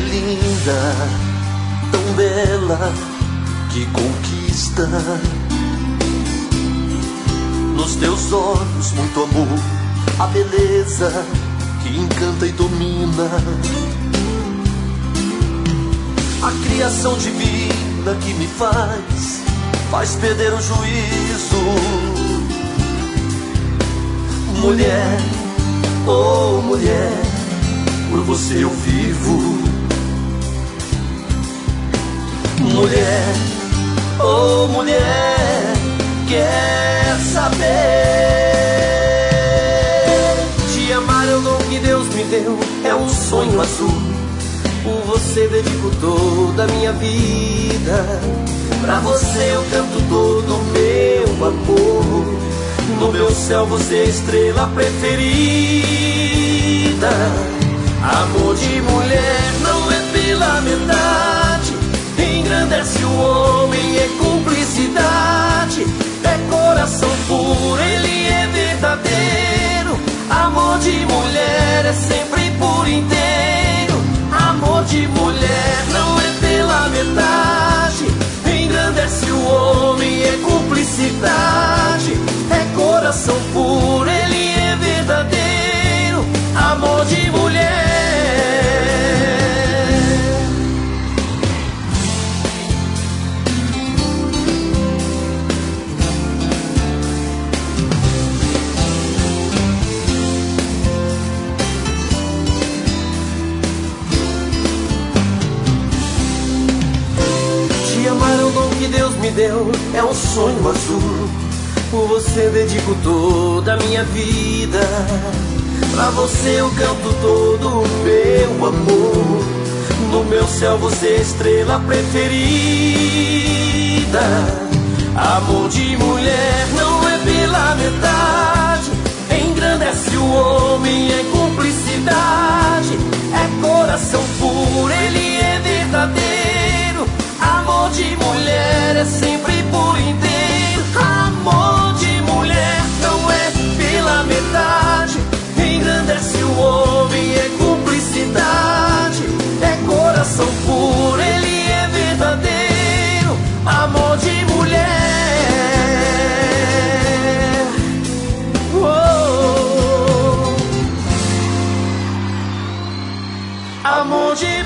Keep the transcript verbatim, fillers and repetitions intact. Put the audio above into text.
linda, tão bela, que conquista. Nos teus olhos muito amor, a beleza que encanta e domina. A criação divina que me faz, faz perder o juízo. Mulher, oh mulher, por você eu vivo. Mulher, oh mulher, quer saber? Te amar é o dom que Deus me deu, é um sonho azul. Por você dedico toda a minha vida. Pra você eu canto todo o meu amor. No meu céu você é a estrela preferida. Amor de mulher não é pela metade, engrandece o homem, é cumplicidade, é coração puro, ele é verdadeiro. Amor de mulher é sempre por inteiro. Amor de mulher não é pela metade, engrandece o homem, é cumplicidade, é coração puro, ele é verdadeiro. Amor de mulher. Te amar é o dom que Deus me deu, é um sonho azul. Por você dedico toda a minha vida. Pra você eu canto todo o meu amor. No meu céu você é a estrela preferida. Amor de mulher não é pela metade, engrandece o homem, é cumplicidade, é coração puro, ele é verdadeiro. Amor de mulher é sempre por inteiro. Amor de mulher não é pela metade, engrandece o homem, é cumplicidade, é coração puro, ele é verdadeiro. Amor de mulher. Oh. Amor de